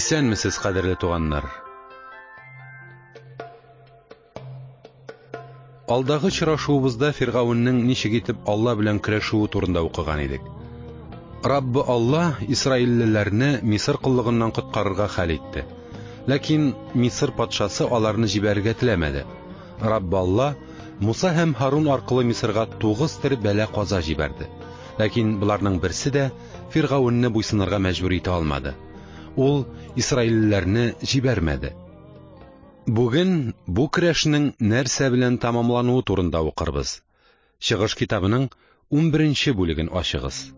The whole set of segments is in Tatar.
Исәнмесез, кадерле туганнар. Алдагы очрашуыбызда Фиргавеннең ничек итеп Алла белән көрәшүе турында укыган идек. Раббы Алла Исраиллеләрне Мисыр куллыгыннан коткарырга хәл итте. Ләкин Мисыр патшасы аларны җибәрергә теләмәде. Раббы Алла Муса һәм Харун аркылы Мисырга 9 төр бәла каза җибәрде. Ләкин буларның берсе дә Фиргавенне буйсынырга мәҗбүр итә алмады. Ул Исраиллеләрне җибәрмәде. Бүген бу көрәшнең нәрсә белән тамамлануы турында укырбыз. Чыгыш китабының 11-нче бүлеген ачыгыз.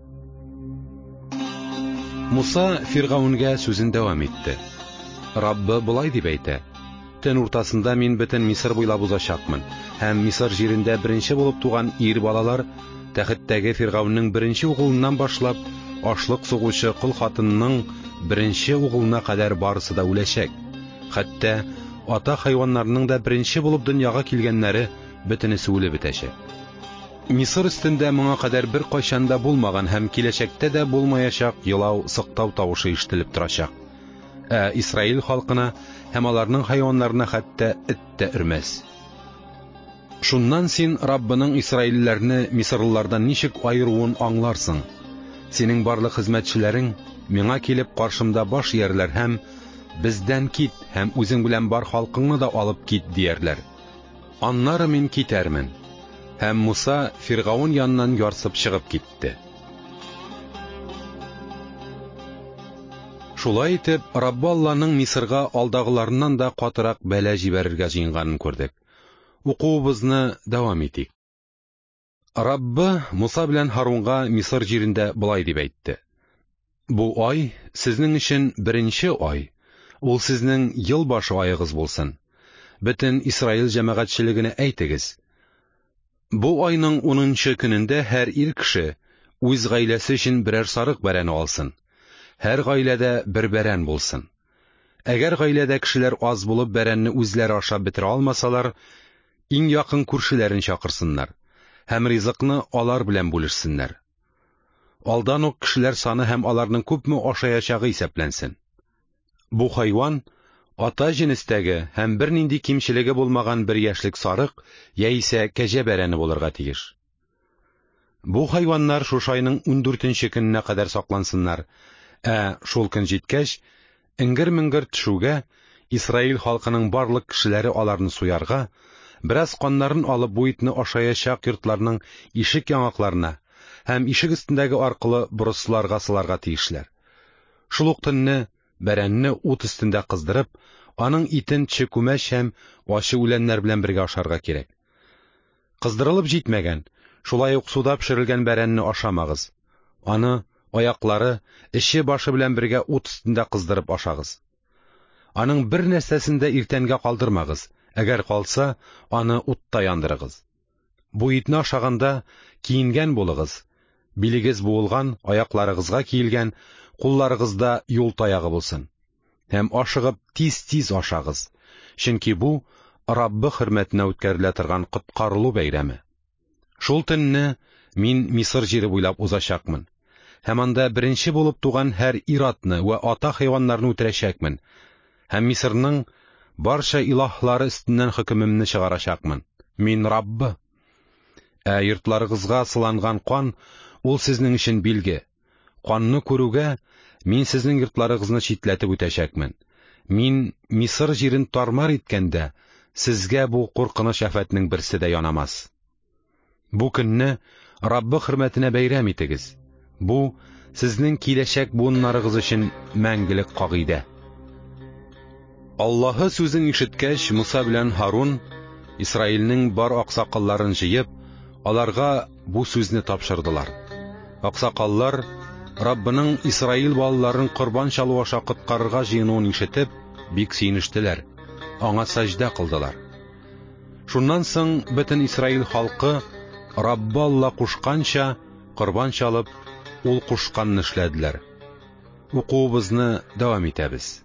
Муса Фиргавенгә сүзен дәвам итте. Раббы болай дип әйтә: Төн уртасында мин бөтен Мисыр буйлап узачакмын, һәм Мисыр җирендә беренче булып туган ир балалар тәхеттәге Фиргавеннең беренче угылыннан башлап, ашлык сугучы кол хатынның беренче угылына кадәр барысы да үләчәк. Хәтта ата хайваннарның да беренче булып дөньяга килгәннәре бөтенесе үлеп бетәчәк. Мисыр өстендә моңа кадәр бер кайчан да булмаган һәм киләчәктә дә булмаячак елау, сыктау тавышы ишетелеп торачак. Исраил халкына һәм аларның хайваннарына хәтта эт тә өрмәс. Шуннан син Раббының Исраилләрне Мисырлылардан ничек айыруын аңларсың. Синең барлык хезмәтчеләрең миңа килеп каршымда баш иярләр һәм бездән кит һәм үзең белән бар халкыңны да алып кит диярләр. Аннары мин китәрмен. Һәм Муса Фиргавен яныннан ярсып чыгып китте. Шулай итеп, Раббы Алланың Мисырга алдагыларыннан да катырак бәла җибәрергә җыенганын күрдек. Укуыбызны дәвам итик. Раббы Муса белән Харунга Мисыр җирендә болай дип әйтте: Бу ай сезнең өчен беренче ай. Ул сезнең ел башы аегыз булсын. Бөтен Исраил җәмәгатьчелегенә әйтегез: Бу айның 10-нчы көнендә һәр ир кеше үз гаиләсе өчен берәр сарык бәрәне алсын. Һәр гаиләдә бер бәрән булсын. Әгәр гаиләдә кешеләр аз булып бәрәнне үзләре ашап бетерә алмасалар, иң якын күршеләрен чакырсыннар һәм ризыкны алар белән бүлешсеннәр. Алдан ук кешеләр саны һәм аларның күпме ашаячагы исәпләнсен. Бу хайван ата җенестәге һәм бернинди кимчелеге булмаган бер яшьлек сарык яисә кәҗә бәрәне булырга тиеш. Бу хайваннар шушы айның 14-нче көненә кадәр саклансыннар. Шул көн җиткәч, иңгер-миңгер төшүгә Исраил халкының барлык кешеләре аларны суярга, бераз каннарын алып бу итне ашаячак йортларның ишек яңакларына һәм ишек өстендәге аркылы борысларга сыларга тиешләр. Шул ук төнне бәрәнне ут өстендә кыздырып, аның итен чекүмәч һәм ачы үләннәр белән бергә ашарга кирәк. Кыздырылып җитмәгән, шулай ук суда пешерелгән бәрәнне ашамагыз. Аны аяклары, эче башы белән бергә ут өстендә кыздырып ашагыз. Аның бер нәрсәсен дә иртәнгә калдырмагыз. Әгәр калса, аны утта яндырыгыз. Бу итне ашаганда киенгән булыгыз. Билегез буылган, аякларыгызга киелгән, кулларыгызда юл таягы булсын. Һәм ашыгып тиз-тиз ашагыз. Чөнки бу Раббы хөрмәтенә үткәрелә торган коткарылу бәйрәме. Шул төнне мин Мисыр җире буйлап узачакмын. Һәм анда беренче булып туган һәр ир-атны вә ата хайваннарны үтерәчәкмен. Һәм Мисырның барча илаһлары өстеннән хөкемемне чыгарачакмын. Мин Раббы. Йортларыгызга сыланган кан ул сезнең өчен билге. Канны күрүгә мин сезнең йортларыгызны читләтеп үтәчәкмен. Мин Мисыр җирен тармар иткәндә, сезгә бу куркыныч афәтнең берсе дә янамас. Бу көнне Раббы хөрмәтенә бәйрәм итегез. Бу сезнең киләчәк буыннарыгыз өчен мәңгелек кагыйдә. Аллаһы сүзен ишеткәч, Муса белән Харун Исраилнең бар аксакалларын җыеп, аларга бу сүзне тапшырдылар. Аксакаллар Раббының Исраил балаларын корбан чалу аша коткарырга җыенуын ишетеп, бик сөенештеләр. Аңа сәҗдә кылдылар. Шуннан соң бөтен Исраил халкы Раббы Алла кушканча корбан чалып, ул кушканны эшләделәр. Укуыбызны дәвам итәбез.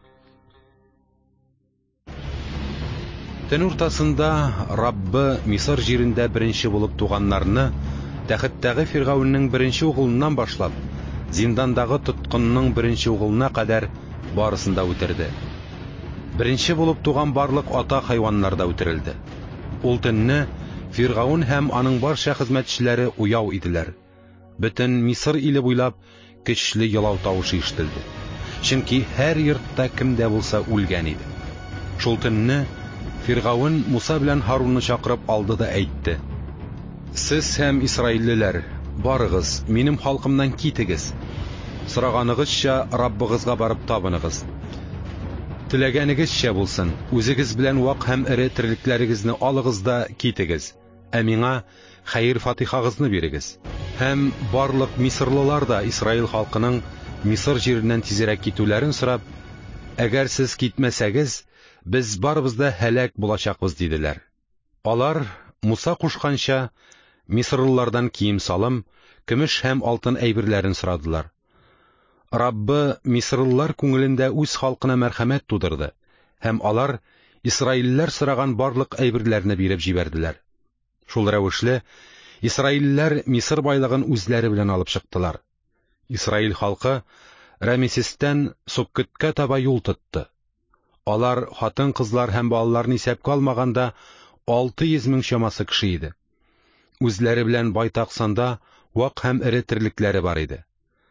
Төн уртасында Раббы Мисыр җирендә беренче булып туганнарны тәхеттәге Фиргавеннең беренче угылыннан башлап, зиндандагы тоткынның беренче угылына кадәр барысын да үтерде. Беренче булып туган барлык ата хайваннар да үтерелде. Ул төнне Фиргаун һәм аның барча хезмәтчеләре уяу иделәр. Бөтен Мисыр иле буйлап көчле елау тавышы ишетелде. Чөнки һәр йортта кемдә булса үлгән иде. Шул төнне Фиргаун Муса белән Харунны чакырып алды да әйтте: «Сез һәм Исраиллеләр, барыгыз, минем халкымнан китегез. Сораганыгызча Раббыгызга барып табыныгыз. Теләгәнегезчә булсын, үзегез белән вак һәм эре терлекләрегезне алыгыз да китегез. Ә миңа хәйр-фатихагызны бирегез. Һәм барлык Мисырлылар да Исраил халкының Мисыр җиреннән тизрәк китүләрен сорап, әгәр сез китмәсәгез, без барыбыз да һәлак булачакбыз», диделәр. Алар Муса кушканча Мисырлылардан кием-салым, көмеш һәм алтын әйберләрен сорадылар. Раббы Мисырлылар күңелендә үз халкына мәрхәмәт тудырды, һәм алар Исраилләр сораган барлык әйберләрне биреп җибәрделәр. Шул рәвешле Исраилләр Мисыр байлыгын үзләре белән алып чыктылар. Исраил халкы Рамесестән Суккоткә таба юл тотты. Алар хатын-кызлар һәм балаларны исәпкә алмаганда 600 мең чамасы кеше иде. Үзләре белән байтак санда вак һәм эре терлекләре бар иде.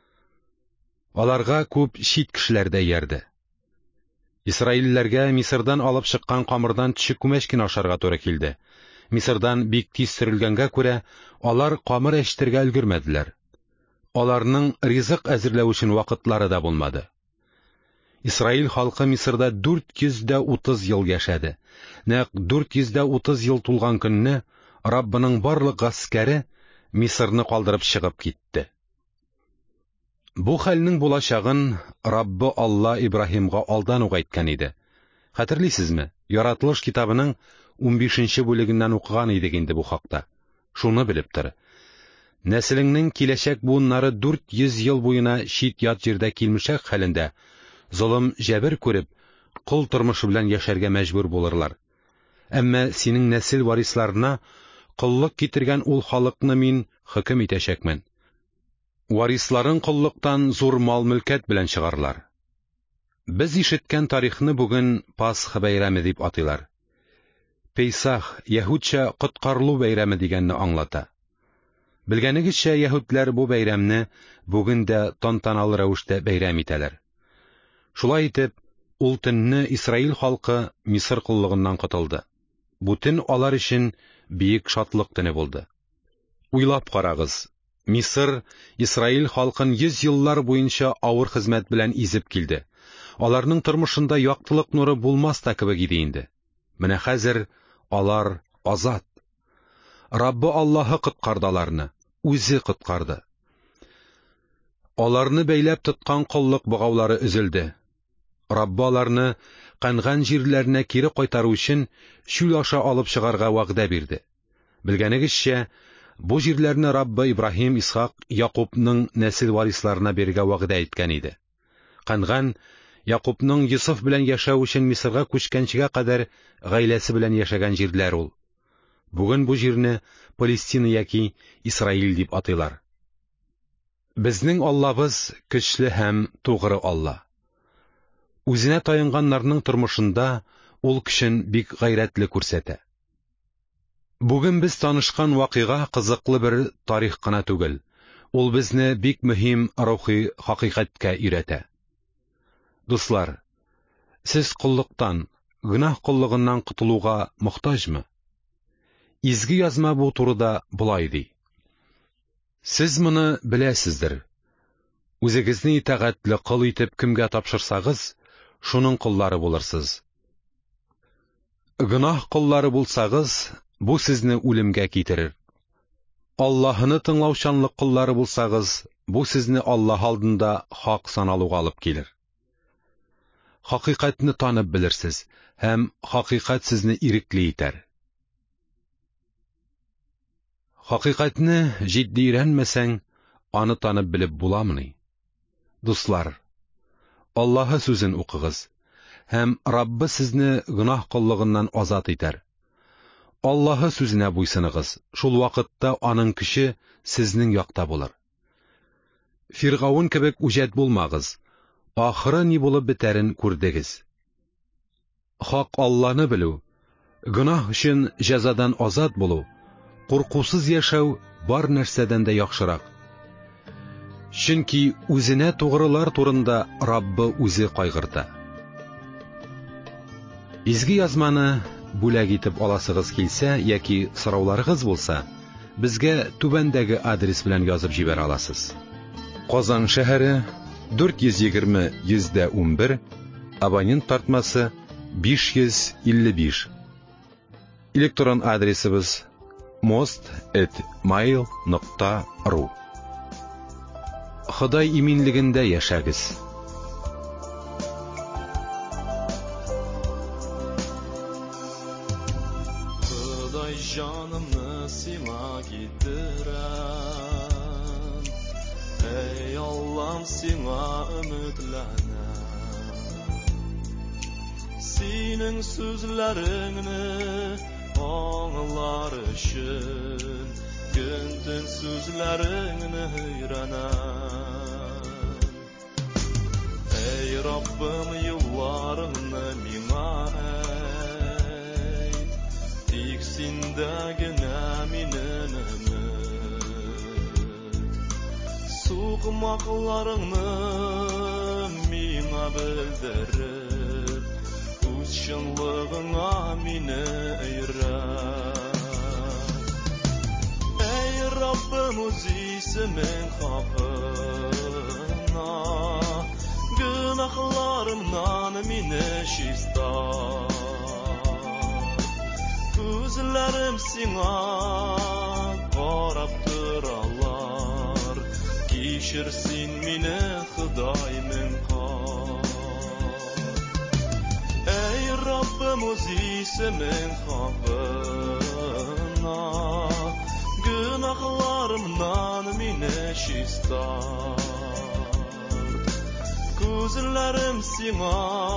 Аларга күп чит кешеләр дә иярде. Исраилләргә Мисырдан алып чыккан камырдан төче күмәчкә ашарга туры килде. Мисырдан бик тиз сөрелгәнгә күрә, алар камыр әчтергә өлгермәделәр. Аларның ризык әзерләү өчен вакытлары да булмады. Исраил халкы Мисырда 430 ел яшәде. Нәкъ 430 ел тулган көнне Раббының барлык гаскәре Мисырны калдырып чыгып китте. Бу хәлнең булачагын Раббы Алла Ибраһимга алдан ук әйткән иде. Хәтерлисезме? Яратылыш китабының 15-нче бүлегеннән укыган идек инде бу хакта. Шуны белеп тор. Нәселеңнең киләчәк буыннары 400 ел буена чит-ят җирдә килмешәк хәлендә золым җәбер күреп, кул тормышы белән яшәргә мәҗбүр булырлар. Әмма синең нәсел варисларына куллык китергән ул халыкны мин хөкем итәчәкмен. Варисларын куллыктан зур мал-мөлкәт белән чыгарлар. Без ишеткән тарихны бүген Пасха бәйрәме дип атыйлар. Пейсах, яһүдчә коткарылу бәйрәме дигәнне аңлата. Белгәнегезчә, яһүдләр бу бәйрәмне бүген дә тантаналы рәвештә бәйрәм итәләр. Шулай итеп, ул төнне Исраил халкы Мисыр куллыгыннан котылды. Бу төн алар өчен бик шатлык төне булды. Уйлап карагыз, Мисыр Исраил халкын 100 еллар буенча авыр хезмәт белән изеп килде. Аларның тормышында яктылык нуры булмас та кебек иде инде. Менә хәзер алар азат. Раббы Аллаһы коткарды аларны, үзе коткарды. Аларны бәйләп тоткан коллык богаулары өзелде. Раббы аларны канган җирләренә кире кайтару өчен чүл аша алып чыгарга вәгъдә бирде. Белгәнегезчә, бу җирләрне Раббы Ибраһим, Исхак, Якубның нәсел варисларына бирергә вәгъдә иткән иде. Канган Якубның Йосыф белән яшәү өчен Мисырга күчкәнчегә кадәр гаиләсе белән яшәгән җирләр ул. Бүген бу җирне Палестина яки Исраил дип атыйлар. Безнең Аллабыз көчле һәм тугры Алла. Үзенә таянганнарның тормышында ул көчен бик гайрәтле күрсәтә. Бүген без танышкан вакыйга кызыклы бер тарих кына түгел. Ул безне бик мөһим рухи хакыйкатькә өйрәтә. Дуслар, сез куллыктан, гөнаһ куллыгыннан кутылуга мохтаҗмы? Изге язма бу турыда булай ди. Сез моны беләсездер. Үзегезне итәгатьле кыл итеп кемгә тапшырсагыз, шуның куллары булырсыз. Гөнаһ куллары булсагыз, бу сезне үлемгә китерер. Аллаһны тыңлаучанлык куллары булсагыз, бу сезне Аллаһ алдында хак саналуга алып килер. Хакыйкатьне танып белерсез, һәм хакыйкать сезне ирекле итәр. Хакыйкатьне җитди өйрәнмәсәң, аны танып белеп буламыни? Дуслар, Аллаһы сүзен укыгыз, һәм Раббы сезне гөнаһ куллыгыннан азат итәр. Аллаһы сүзенә буйсыныгыз, шул вакытта аның көче сезнең якта булыр. Фиргаун кебек үҗәт булмагыз. ахыры ни булып бетәрен күрдегез. Хак Алланы белү, гөнаһ өчен җәзадан азат булу, куркусыз яшәү бар нәрсәдән дә яхшырак. Чөнки үзенә тугрылар турында Раббы үзе кайгырта. Изге язманы бүләк итеп аласыгыз килсә яки сорауларыгыз булса, безгә түбәндәге адрес белән язып җибәрә аласыз. Казан шәһәре 420-111, абонент тартмасы 555. Электрон адресыбыз most@mail.ru. Ходай иминлегендә яшәгез. Ходай җанымны сиңа китерәм. Эй Аллам, сиңа өметләнәм. Синең сүзләреңне аңлар өчен көн-төн сүзләреңне өйрәнәм. Эй Раббым, юлларыңны миңа әйт, тик синдә генә минем өмет. Сугмакларыңны миңа белдереп, үз чынлыгыңа мине өйрәт. Эй Раббым, үз исемең хакына, гөнаһларымнан мине чиста. Күзләрем сиңа карап торалар, кичер син мине, Ходай мең Эй Раббым, үз исемең хакына, гөнаһларымнан мине чиста. Күзләрем сиңа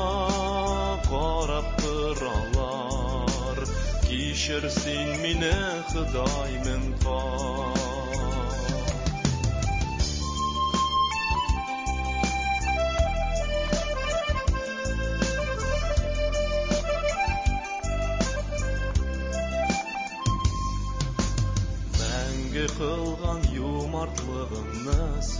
карап торалар, кичер син мине, Ходай мең Мәңге кылган юмартлыгыңны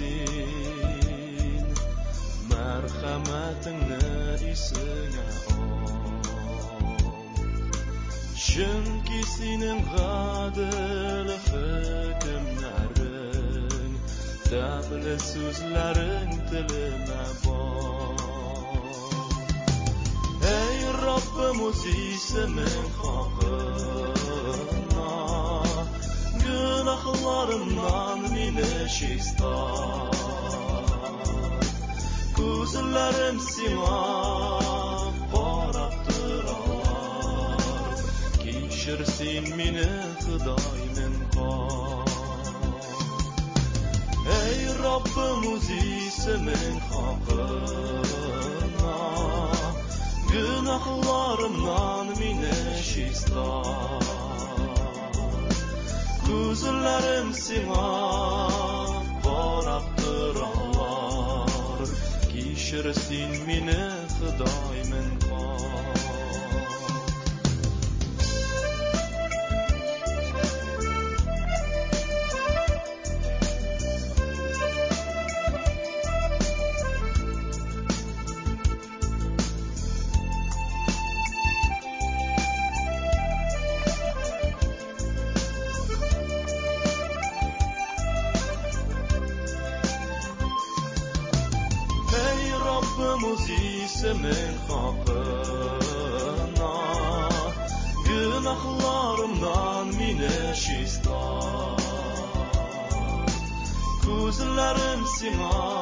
син, мәрхәмәтеңне исеңә ал. Чөнки синең гадел хөкемнәрең, тәмле сүзләрең телемә бар. Эй Раббым, үз исемең хакына, гөнаһларымнан мине чиста. Күзләрем сиңа карап торалар, кичер син мине, Ходай мең Эй Раббым, үз исемең хакына, гөнаһларымнан мине чиста. Күзләрем сиңа карап торалар, кичер син мине, Ходай мең Үз исемең хакына, гөнаһларымнан мине чиста. Күзләрем сиңа